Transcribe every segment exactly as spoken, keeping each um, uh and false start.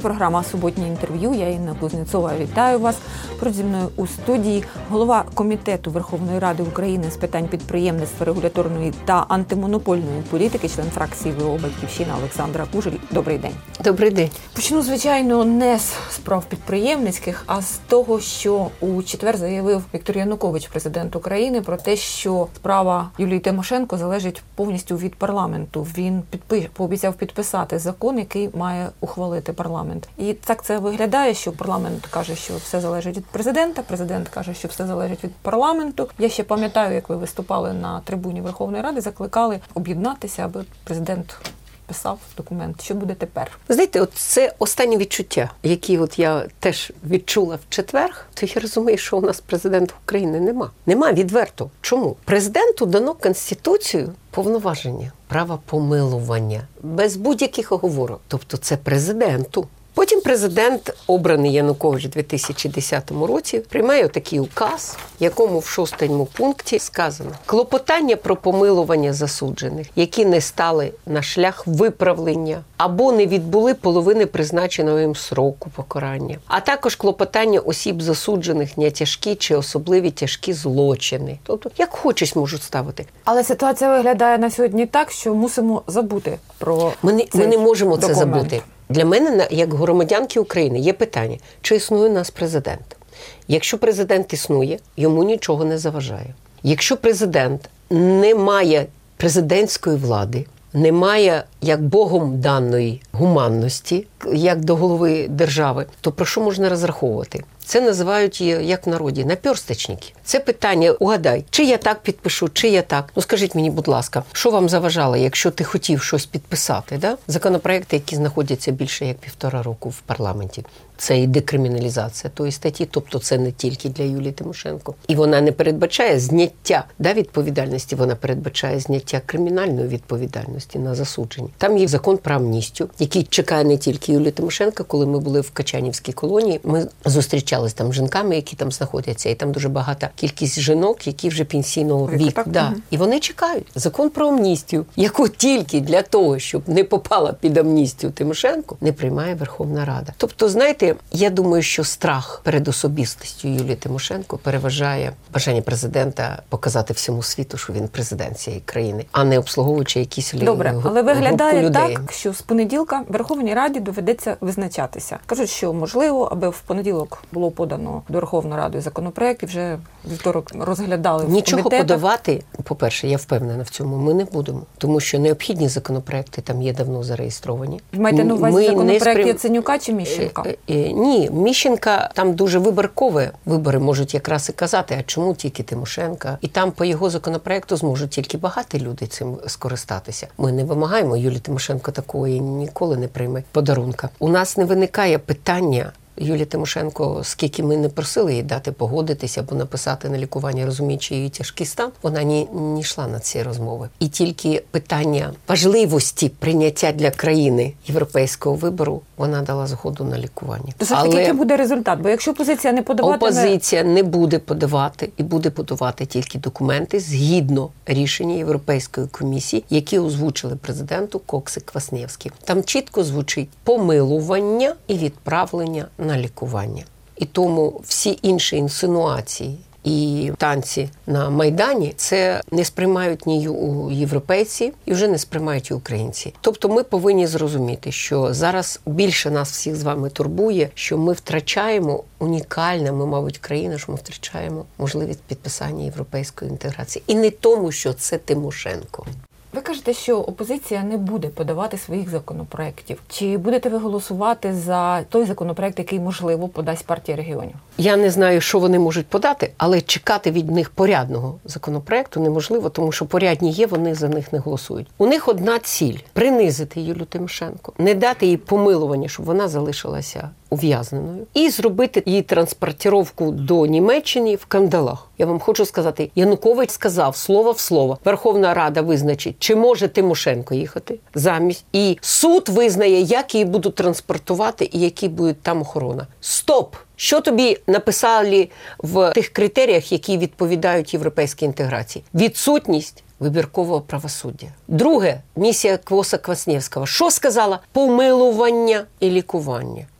програма «Суботнє інтерв'ю». Я Інна Кузнєцова. Вітаю вас. Поруч зі мною у студії голова Комітету Верховної Ради України з питань підприємництва, регуляторної та антимонопольної політики, член фракції ВО «Батьківщина» Олександра Кужель. Добрий день. Добрий день. Почну, звичайно, не з справ підприємницьких, а з того, що у четвер заявив Віктор Янукович, президент України, про те, що справа Юлії Тимошенко залежить повністю від парламенту. Він підпи... пообіцяв підписати закон, який має ухвалити парламент. І так це виглядає, що парламент каже, що все залежить від президента, президент каже, що все залежить від парламенту. Я ще пам'ятаю, як ви виступали на трибуні Верховної Ради, закликали об'єднатися, аби президент писав документ. Що буде тепер? Знаєте, от це останні відчуття, які от я теж відчула в четвер, то я розумію, що у нас президента України нема. Нема відверто. Чому? Президенту дано Конституцією повноваження, право помилування, без будь-яких оговорок. Тобто це президенту. Потім президент, обраний Янукович у дві тисячі десятому році, приймає такий указ, в якому в шостому пункті сказано: клопотання про помилування засуджених, які не стали на шлях виправлення або не відбули половини призначеного їм сроку покарання, а також клопотання осіб засуджених на тяжкі чи особливі тяжкі злочини. Тобто, як хочеш можуть ставити. Але ситуація виглядає на сьогодні так, що мусимо забути про Ми не, цей ми не можемо документ. це забути. Для мене, як громадянки України, є питання, чи існує у нас президент. Якщо президент існує, йому нічого не заважає. Якщо президент не має президентської влади, не має як Богом даної гуманності, як до голови держави, то про що можна розраховувати? Це називають, як в народі, наперсточники. Це питання, угадай, чи я так підпишу, чи я так. Ну скажіть мені, будь ласка, що вам заважало, якщо ти хотів щось підписати? Да? Законопроекти, які знаходяться більше як півтора року в парламенті. Це і декриміналізація тої статті, тобто це не тільки для Юлії Тимошенко. І вона не передбачає зняття да, відповідальності, вона передбачає зняття кримінальної відповідальності на засудження. Там є закон про амністію, який чекає не тільки Юлію Тимошенко. Коли ми були в Качанівській колонії, ми зустрічалися там з жінками, які там знаходяться, і там дуже багата кількість жінок, які вже пенсійного віку. Да. Угу. І вони чекають. Закон про амністію, яку тільки для того, щоб не попала під амністію Тимошенко, не приймає Верховна Рада. Тобто, знаєте, я думаю, що страх перед особистістю Юлії Тимошенко переважає бажання президента показати всьому світу, що він президент цієї країни, а не обслуговуючи якісь людей. Добре, але виглядає так, що з понеділка Верховній Раді доведеться визначатися. Кажуть, що можливо, аби в понеділок було подано до Верховної Ради законопроект, і вже вівторок розглядали в Нічого комітетах. подавати, по-перше, я впевнена в цьому, ми не будемо. Тому що необхідні законопроекти там є давно зареєстровані. Ви маєте на увазі ми законопроект спрям... Яценюка чи Міщенка? Ні, Міщенка там дуже вибіркові вибори можуть якраз і казати, а чому тільки Тимошенка? І там по його законопроекту зможуть тільки багаті люди цим скористатися. Ми не вимагаємо, Юлія Тимошенко такої ніколи не прийме подарунка. У нас не виникає питання, Юлія Тимошенко, скільки ми не просили їй дати погодитися або написати на лікування, розуміючи її тяжкий стан, вона не, не йшла на ці розмови. І тільки питання важливості прийняття для країни європейського вибору, вона дала згоду на лікування. То все-таки який буде результат? Бо якщо опозиція не подаватиме... Опозиція не буде подавати і буде подавати тільки документи згідно рішення Європейської комісії, які озвучили президенту Кокс і Квасневський. Там чітко звучить помилування і відправлення на лікування. І тому всі інші інсинуації і танці на Майдані це не сприймають ні європейці і вже не сприймають і українці. Тобто ми повинні зрозуміти, що зараз більше нас всіх з вами турбує, що ми втрачаємо унікальне, ми, мабуть, країна, що ми втрачаємо можливість підписання європейської інтеграції. І не тому, що це Тимошенко. Ви кажете, що опозиція не буде подавати своїх законопроєктів. Чи будете ви голосувати за той законопроєкт, який, можливо, подасть партія регіонів? Я не знаю, що вони можуть подати, але чекати від них порядного законопроєкту неможливо, тому що порядні є, вони за них не голосують. У них одна ціль – принизити Юлію Тимошенко, не дати їй помилування, щоб вона залишилася ув'язненою, і зробити її транспортировку до Німеччини в кандалах. Я вам хочу сказати, Янукович сказав слово в слово. Верховна Рада визначить, чи може Тимошенко їхати замість. І суд визнає, як її будуть транспортувати і які буде там охорона. Стоп! Що тобі написали в тих критеріях, які відповідають європейській інтеграції? Відсутність вибіркового правосуддя. Друге, місія Квоса Квасневського. Що сказала? Помилування і лікування.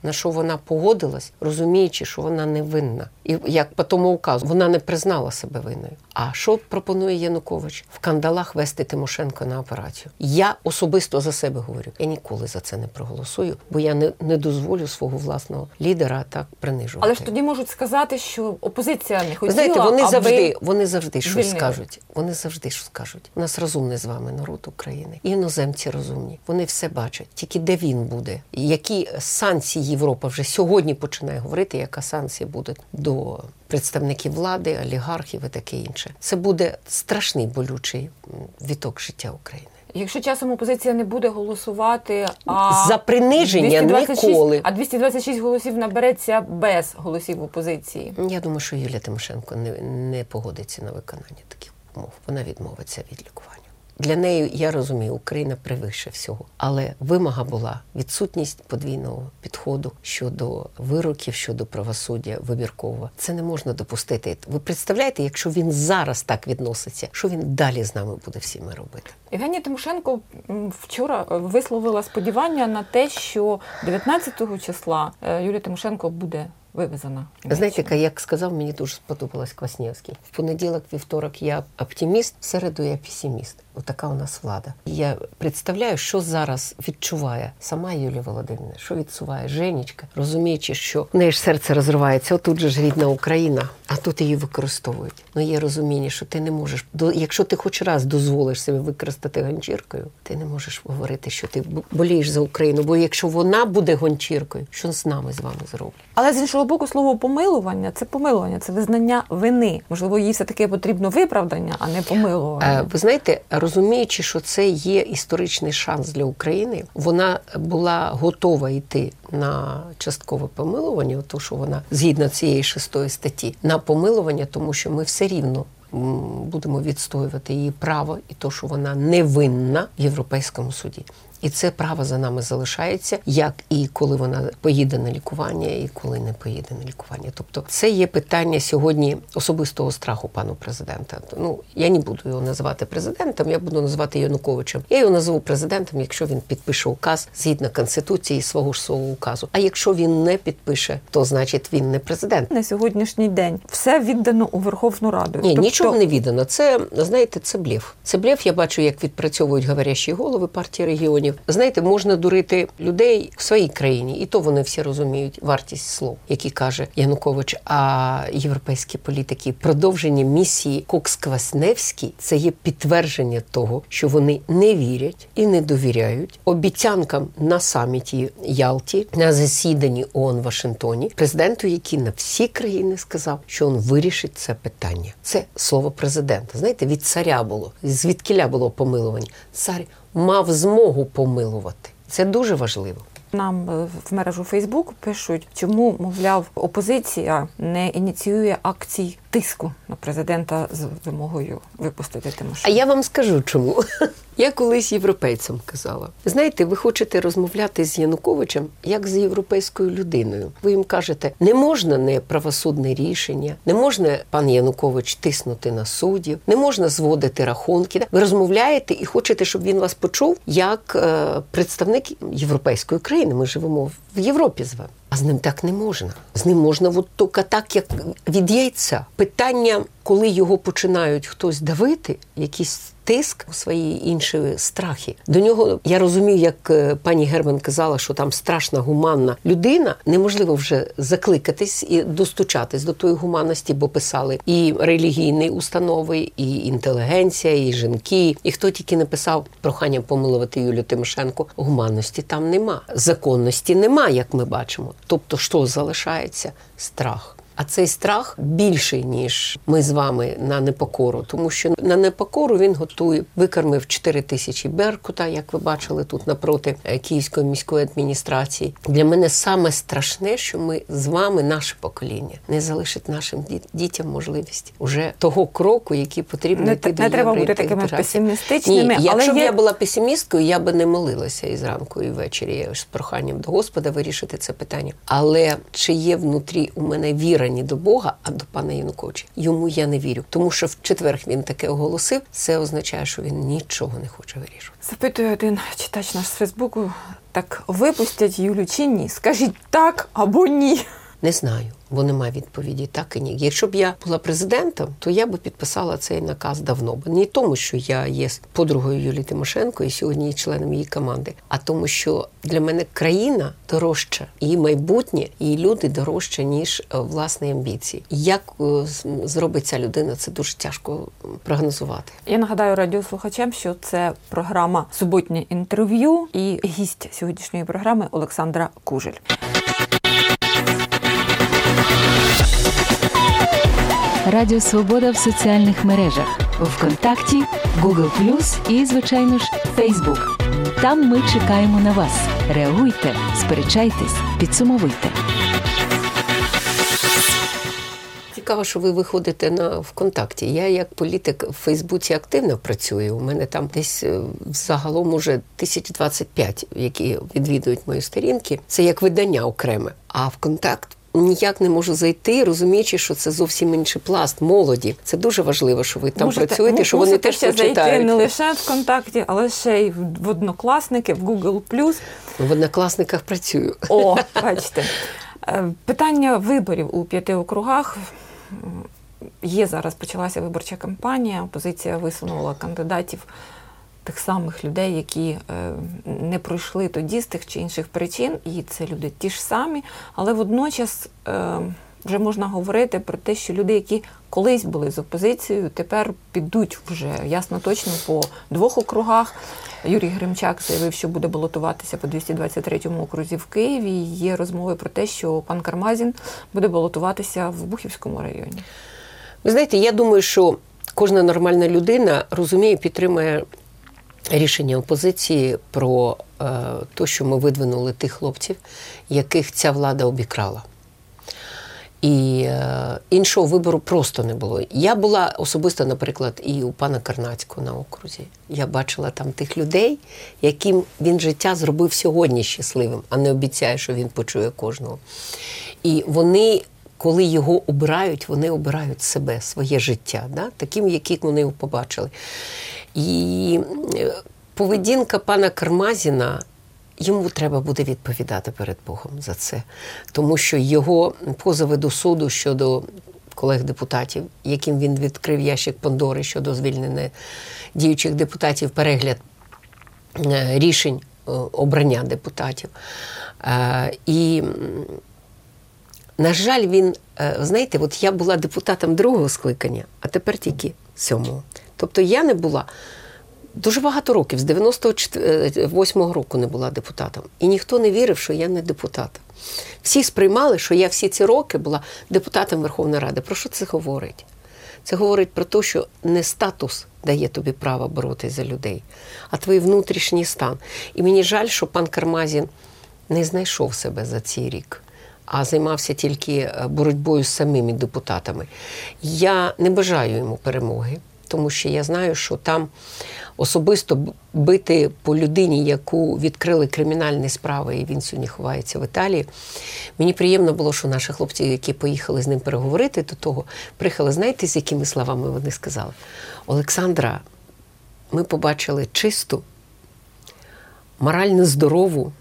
на що вона погодилась, розуміючи, що вона не винна. І як по тому указу, вона не признала себе винною. А що пропонує Янукович? В кандалах вести Тимошенко на операцію. Я особисто за себе говорю, я ніколи за це не проголосую, бо я не, не дозволю свого власного лідера так принижувати. Але ж тоді можуть сказати, що опозиція не хотіла, ви знаєте, вони аби завжди, вони завжди щось звільнили. скажуть. Вони завжди щось скажуть. У нас розумний з вами народ України. І іноземці розумні. Вони все бачать. Тільки де він буде? Які санкції Європа вже сьогодні починає говорити, яка санкція буде до представників влади, олігархів і таке інше. Це буде страшний болючий віток життя України. Якщо часом опозиція не буде голосувати, а за приниження двісті двадцять шість, ніколи. А двісті двадцять шість голосів набереться без голосів опозиції. Я думаю, що Юлія Тимошенко не, не погодиться на виконання таких умов. Вона відмовиться від лікування. Для неї, я розумію, Україна превише всього. Але вимога була відсутність подвійного підходу щодо вироків, щодо правосуддя вибіркового. Це не можна допустити. Ви представляєте, якщо він зараз так відноситься, що він далі з нами буде всіми робити? Євгенія Тимошенко вчора висловила сподівання на те, що дев'ятнадцятого числа Юлія Тимошенко буде вивезена. Знаєте, як сказав, мені дуже сподобалось Квасневський. В понеділок, вівторок я оптиміст, в середу я песиміст. Отака у нас влада. Я представляю, що зараз відчуває сама Юлія Володимирівна, що відчуває Женечка, розуміючи, що в неї ж серце розривається, отут же ж рідна Україна, а тут її використовують. Ну є розуміння, що ти не можеш, якщо ти хоч раз дозволиш себе використати ганчіркою, ти не можеш говорити, що ти болієш за Україну, бо якщо вона буде гончіркою, що з нами з вами зроблять? Але з іншого боку, слово помилування – це помилування, це визнання вини. Можливо, їй все-таки потрібно виправдання, а не помилування. Ви знаєте, розуміючи, що це є історичний шанс для України, вона була готова йти на часткове помилування, тому що вона, згідно цієї шестої статті, на помилування, тому що ми все рівно будемо відстоювати її право і то, що вона невинна в Європейському суді. І це право за нами залишається, як і коли вона поїде на лікування, і коли не поїде на лікування. Тобто це є питання сьогодні особистого страху пану президента. Ну, я не буду його називати президентом, я буду називати Януковичем. Я його назву президентом, якщо він підпише указ згідно Конституції свого ж свого указу. А якщо він не підпише, то значить він не президент. На сьогоднішній день все віддано у Верховну Раду. Ні, тобто... нічого не віддано. Це, знаєте, це блеф. Це блеф, я бачу, як відпрацьовують говорящі голови партії регіонів. Знаєте, можна дурити людей в своїй країні, і то вони всі розуміють вартість слов, які каже Янукович. А європейські політики, продовження місії Кокс-Квасневський – це є підтвердження того, що вони не вірять і не довіряють обіцянкам на саміті Ялті, на засіданні ООН в Вашингтоні, президенту, який на всі країни сказав, що він вирішить це питання. Це слово президента. Знаєте, від царя було. Звідкіля було помилування. Цар мав змогу помилувати. Це дуже важливо. Нам в мережу Фейсбук пишуть, чому, мовляв, опозиція не ініціює акцій тиску на президента з вимогою випустити Тимошенко. А я вам скажу, чому. Я колись європейцям казала. Знаєте, ви хочете розмовляти з Януковичем як з європейською людиною. Ви їм кажете, не можна не правосудне рішення, не можна, пан Янукович, тиснути на суддів, не можна зводити рахунки. Ви розмовляєте і хочете, щоб він вас почув як е, представник європейської країни. Ми живемо в Європі з вами. А з ним так не можна. З ним можна от тільки так, як від яйця. Питання, коли його починають хтось давити, якийсь тиск, свої інші страхи. До нього, я розумію, як пані Герман казала, що там страшна гуманна людина, неможливо вже закликатись і достучатись до тої гуманності, бо писали і релігійні установи, і інтелігенція, і жінки, і хто тільки не писав прохання помилувати Юлію Тимошенко. Гуманності там нема, законності нема, як ми бачимо. Тобто, що залишається? Страх. А цей страх більший, ніж ми з вами на непокору. Тому що на непокору він готує, викормив чотири тисячі Беркута, як ви бачили тут напроти Київської міської адміністрації. Для мене саме страшне, що ми з вами, наше покоління, не залишить нашим дітям можливість уже того кроку, який потрібно не, йти до Не треба бути такими песимістичними. Ні, якщо але б є... я була песимісткою, я би не молилася і зранку, і ввечері з проханням до Господа вирішити це питання. Але чи є внутрі у мене віра довіра не до Бога, а до пана Януковича. Йому я не вірю. Тому що в четвер він таке оголосив, це означає, що він нічого не хоче вирішувати. Запитує один читач наш з Фейсбуку, так випустять Юлю чи ні? Скажіть так або ні. Не знаю, бо немає відповіді так і ні. Якщо б я була президентом, то я би підписала цей наказ давно. Не тому, що я є подругою Юлії Тимошенко і сьогодні є членом її команди, а тому, що для мене країна дорожча, її майбутнє, її люди дорожче, ніж власні амбіції. Як зробить ця людина, це дуже тяжко прогнозувати. Я нагадаю радіослухачам, що це програма «Суботнє інтерв'ю» і гість сьогоднішньої програми Олександра Кужель. Радіо Свобода в соціальних мережах. ВКонтакті, Google плюс і, звичайно ж, Фейсбук. Там ми чекаємо на вас. Реагуйте, сперечайтесь, підсумовуйте. Цікаво, що ви виходите на ВКонтакті. Я як політик в Фейсбуці активно працюю. У мене там десь загалом уже тисяч двадцять п'ять, які відвідують мої сторінки. Це як видання окреме. А ВКонтакт ніяк не можу зайти, розуміючи, що це зовсім інший пласт молоді. Це дуже важливо, що ви там можете, працюєте, що вони теж прочитають. Можете зайти не лише ВКонтакті, але ще й в Однокласники, в Google плюс. В Однокласниках працюю. О, бачите. Питання виборів у п'яти округах. Є зараз, почалася виборча кампанія, опозиція висунула кандидатів, тих самих людей, які е, не пройшли тоді з тих чи інших причин, і це люди ті ж самі, але водночас е, вже можна говорити про те, що люди, які колись були з опозицією, тепер підуть вже ясно точно по двох округах. Юрій Гримчак заявив, що буде балотуватися по двісті двадцять третьому окрузі в Києві. Є розмови про те, що пан Кармазін буде балотуватися в Бухівському районі. Ви знаєте, я думаю, що кожна нормальна людина розуміє і підтримує рішення опозиції про е, те, що ми видвинули тих хлопців, яких ця влада обікрала. І е, іншого вибору просто не було. Я була особисто, наприклад, і у пана Карнацького на окрузі. Я бачила там тих людей, яким він життя зробив сьогодні щасливим, а не обіцяє, що він почує кожного. І вони, коли його обирають, вони обирають себе, своє життя, да? Таким, яким вони його побачили. І поведінка пана Кармазіна, йому треба буде відповідати перед Богом за це. Тому що його позови до суду щодо колег-депутатів, яким він відкрив ящик Пандори щодо звільнення діючих депутатів, перегляд рішень обрання депутатів. І, на жаль, він, знаєте, от я була депутатом другого скликання, а тепер тільки сьомого. Тобто я не була дуже багато років, з дев'яносто восьмого року не була депутатом. І ніхто не вірив, що я не депутат. Всі сприймали, що я всі ці роки була депутатом Верховної Ради. Про що це говорить? Це говорить про те, що не статус дає тобі право боротися за людей, а твій внутрішній стан. І мені жаль, що пан Кармазін не знайшов себе за цей рік, а займався тільки боротьбою з самими депутатами. Я не бажаю йому перемоги, тому що я знаю, що там особисто бити по людині, яку відкрили кримінальні справи, і він сьогодні ховається в Італії. Мені приємно було, що наші хлопці, які поїхали з ним переговорити до того, приїхали, знаєте, з якими словами вони сказали? Олександра, ми побачили чисту, морально здорову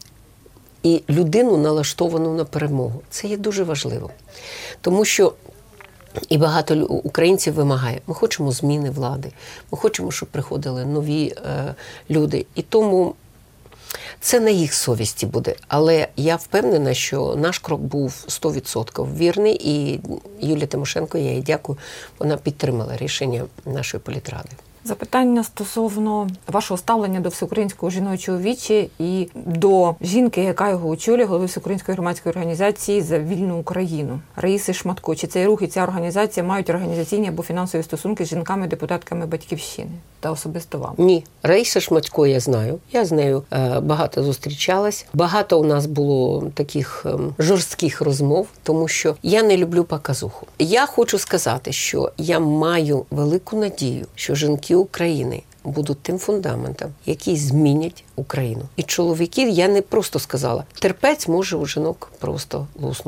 і людину, налаштовану на перемогу. Це є дуже важливо. Тому що і багато українців вимагає. Ми хочемо зміни влади, ми хочемо, щоб приходили нові е, люди. І тому це на їх совісті буде. Але я впевнена, що наш крок був сто відсотків вірний. І Юлія Тимошенко, я їй дякую, вона підтримала рішення нашої політради. Запитання стосовно вашого ставлення до Всеукраїнського жіночого вічі і до жінки, яка його очолює, голови Всеукраїнської громадської організації «За вільну Україну» Раїси Шматко. Чи цей рух і ця організація мають організаційні або фінансові стосунки з жінками-депутатками Батьківщини? Та особисто вам? Ні. Раїса Шматко я знаю. Я з нею е, багато зустрічалась. Багато у нас було таких е, жорстких розмов, тому що я не люблю показуху. Я хочу сказати, що я маю велику надію, що жінки України будуть тим фундаментом, який змінять Україну. І чоловіків, я не просто сказала, терпець може у жінок просто луснути.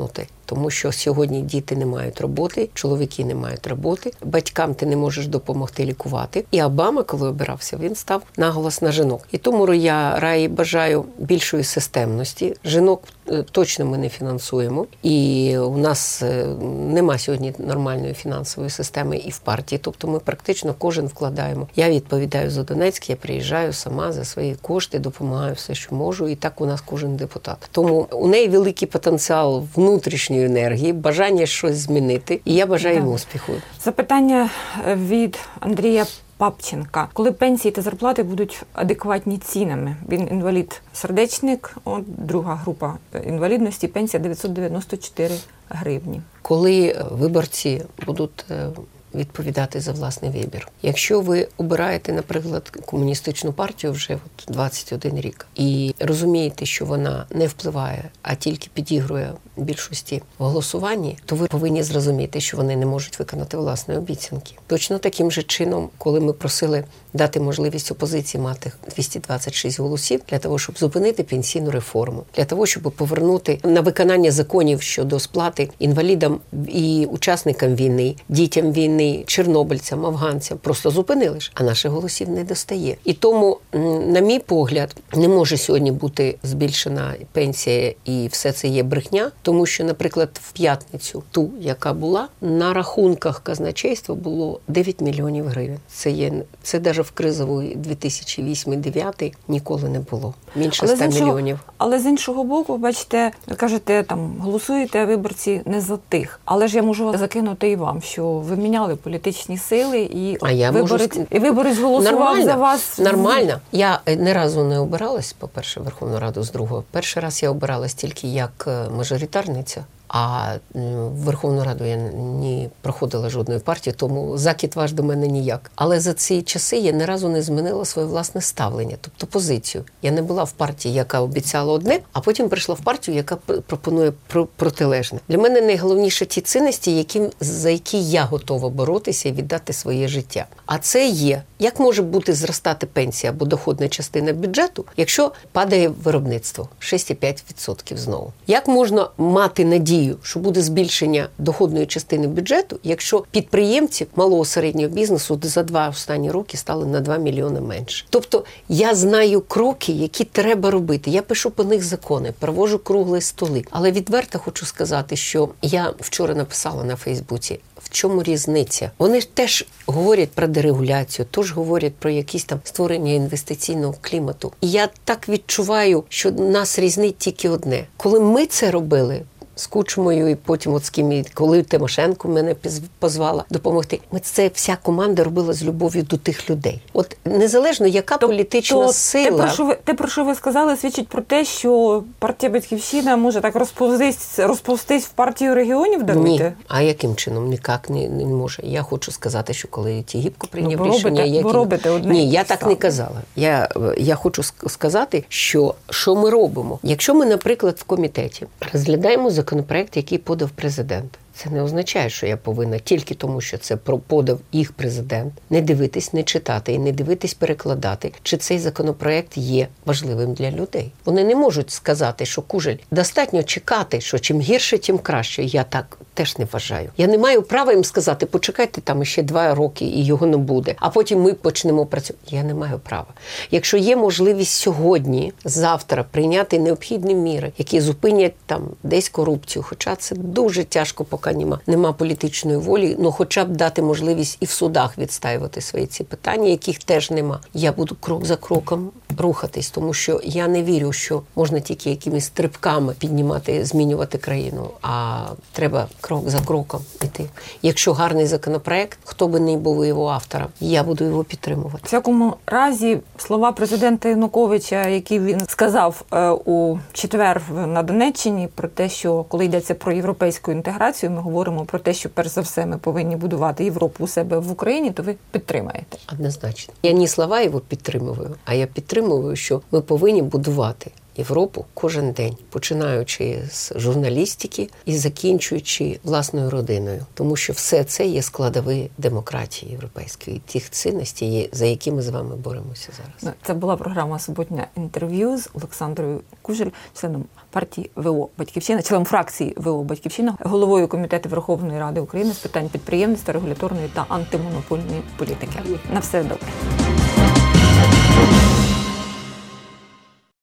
Тому що сьогодні діти не мають роботи, чоловіки не мають роботи, батькам ти не можеш допомогти лікувати. І Обама, коли обирався, він став наголос на жінок. І тому я Раї бажаю більшої системності. Жінок точно ми не фінансуємо. І у нас нема сьогодні нормальної фінансової системи і в партії. Тобто ми практично кожен вкладаємо. Я відповідаю за Донецьк, я приїжджаю сама за свої кошти, допомагаю все, що можу. І так у нас кожен депутат. Тому у неї великий потенціал внутрішньої енергії, бажання щось змінити. І я бажаю йому успіху. Запитання від Андрія Папченка. Коли пенсії та зарплати будуть адекватні цінами? Він інвалід-сердечник, от друга група інвалідності, пенсія дев'ятсот дев'яносто чотири гривні. Коли виборці будуть відповідати за власний вибір. Якщо ви обираєте, наприклад, комуністичну партію вже от двадцять один рік і розумієте, що вона не впливає, а тільки підігрує більшості в голосуванні, то ви повинні зрозуміти, що вони не можуть виконати власні обіцянки. Точно таким же чином, коли ми просили дати можливість опозиції мати двісті двадцять шість голосів для того, щоб зупинити пенсійну реформу, для того, щоб повернути на виконання законів щодо сплати інвалідам і учасникам війни, дітям війни, чорнобильцям, афганцям, просто зупинили ж, а наших голосів не достає. І тому, на мій погляд, не може сьогодні бути збільшена пенсія і все це є брехня, тому що, наприклад, в п'ятницю, ту, яка була, на рахунках казначейства було дев'ять мільйонів гривень. Це є, це навіть в кризовий дві тисячі восьмий - дев'ятий ніколи не було. Менше ста мільйонів. Але з іншого боку, бачите, ви кажете, там, голосуєте виборці не за тих. Але ж я можу закинути і вам, що ви міняли політичні сили, і, а я виборець, можу... і виборець голосував Нормально. за вас. Нормально. Я не разу не обиралась, по-перше, в Верховну Раду, з другого. Перший раз я обиралась тільки як мажоритарниця. А в Верховну Раду я не проходила жодної партії, тому закид ваш до мене ніяк. Але за ці часи я ні разу не змінила своє власне ставлення, тобто позицію. Я не була в партії, яка обіцяла одне, а потім прийшла в партію, яка пропонує протилежне. Для мене найголовніше ті цінності, які, за які я готова боротися і віддати своє життя. А це є, як може бути зростати пенсія або доходна частина бюджету, якщо падає виробництво шість цілих п'ять десятих відсотка знову. Як можна мати надію, що буде збільшення доходної частини бюджету, якщо підприємці малого середнього бізнесу за два останні роки стали на два мільйони менше. Тобто я знаю кроки, які треба робити. Я пишу по них закони, проводжу круглі столи. Але відверто хочу сказати, що я вчора написала на Фейсбуці, в чому різниця? Вони ж теж говорять про дерегуляцію, теж говорять про якісь там створення інвестиційного клімату. І я так відчуваю, що нас різнить тільки одне. Коли ми це робили, з Кучмою і потім от з ким, коли Тимошенко мене позвала допомогти. Ми це вся команда робила з любов'ю до тих людей. От незалежно, яка то, політична то, сила... Те про, що ви, те, про що ви сказали, свідчить про те, що партія «Батьківщина» може так розповзтись, розповзтись в партію регіонів, даруйте? Ні. А яким чином? Ніяк не, не може. Я хочу сказати, що коли Тігіпко прийняв ну, рішення... Робите, які... робите одне. Ні, я так не казала. Я, я хочу сказати, що, що ми робимо. Якщо ми, наприклад, в комітеті розглядаємо законопроект, який подав президент. Це не означає, що я повинна тільки тому, що це подав їх президент, не дивитись, не читати і не дивитись перекладати, чи цей законопроект є важливим для людей. Вони не можуть сказати, що Кужель, достатньо чекати, що чим гірше, тим краще. Я так теж не вважаю. Я не маю права їм сказати, почекайте там ще два роки і його не буде, а потім ми почнемо працювати. Я не маю права. Якщо є можливість сьогодні, завтра прийняти необхідні міри, які зупинять там десь корупцію, хоча це дуже тяжко, поки Нема, нема політичної волі, ну хоча б дати можливість і в судах відстаювати свої ці питання, яких теж нема. Я буду крок за кроком рухатись, тому що я не вірю, що можна тільки якимись стрибками піднімати, змінювати країну, а треба крок за кроком йти. Якщо гарний законопроект, хто би не був його автором, я буду його підтримувати. В всякому разі, слова президента Януковича, які він сказав е, у четвер на Донеччині, про те, що коли йдеться про європейську інтеграцію, ми говоримо про те, що перш за все ми повинні будувати Європу у себе в Україні, то ви підтримаєте? Однозначно. Я не слова його підтримую, а я підтримую, що ми повинні будувати Європу кожен день, починаючи з журналістики і закінчуючи власною родиною. Тому що все це є складові демократії європейської, тих цінностей, за які ми з вами боремося зараз. Це була програма «Суботнє інтерв'ю» з Олександрою Кужель, членом партії ВО «Батьківщина», членом фракції ВО «Батьківщина», головою Комітету Верховної Ради України з питань підприємництва, регуляторної та антимонопольної політики. На все добре.